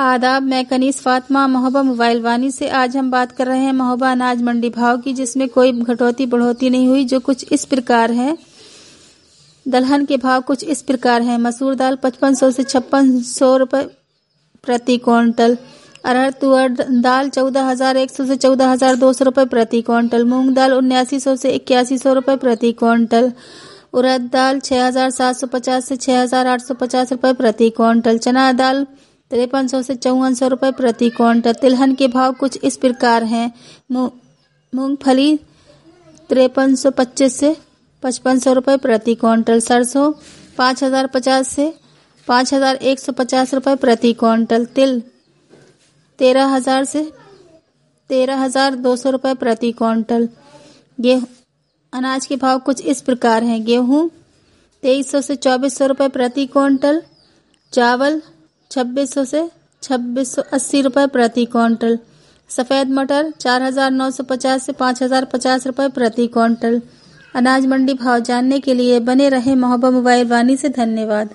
आदाब, मैं कनीस फातिमा महोबा मोबाइल वानी से। आज हम बात कर रहे हैं महोबा अनाज मंडी भाव की, जिसमें कोई घटौती बढ़ोती नहीं हुई, जो कुछ इस प्रकार है। दलहन के भाव कुछ इस प्रकार हैं। मसूर दाल 5500 से 5600 रुपये प्रति क्विंटल। अरहर तुअर दाल 14100 से 14200 रुपये प्रति क्विंटल। मूंग दाल 7900 से 8100 रुपये प्रति क्विंटल। उड़द दाल 6750 से 6850 रुपये प्रति क्विंटल। चना दाल 5300 से 5400 रुपये प्रति क्विंटल। तिलहन के भाव कुछ इस प्रकार हैं। मूंगफली 5325 से 5500 रुपये प्रति क्विंटल। सरसों 5050 से 5150 रुपये प्रति क्विंटल। तिल 13000 से 13200 रुपये प्रति क्विंटल। गेहूँ अनाज के भाव कुछ इस प्रकार हैं। गेहूँ 2300 से 2400 रुपये प्रति क्विंटल। चावल 2600 से 2680 रुपये प्रति क्विंटल। सफ़ेद मटर 4950 से 5050 रुपये प्रति क्विंटल। अनाज मंडी भाव जानने के लिए बने रहे महोबा मोबाइल वानी से। धन्यवाद।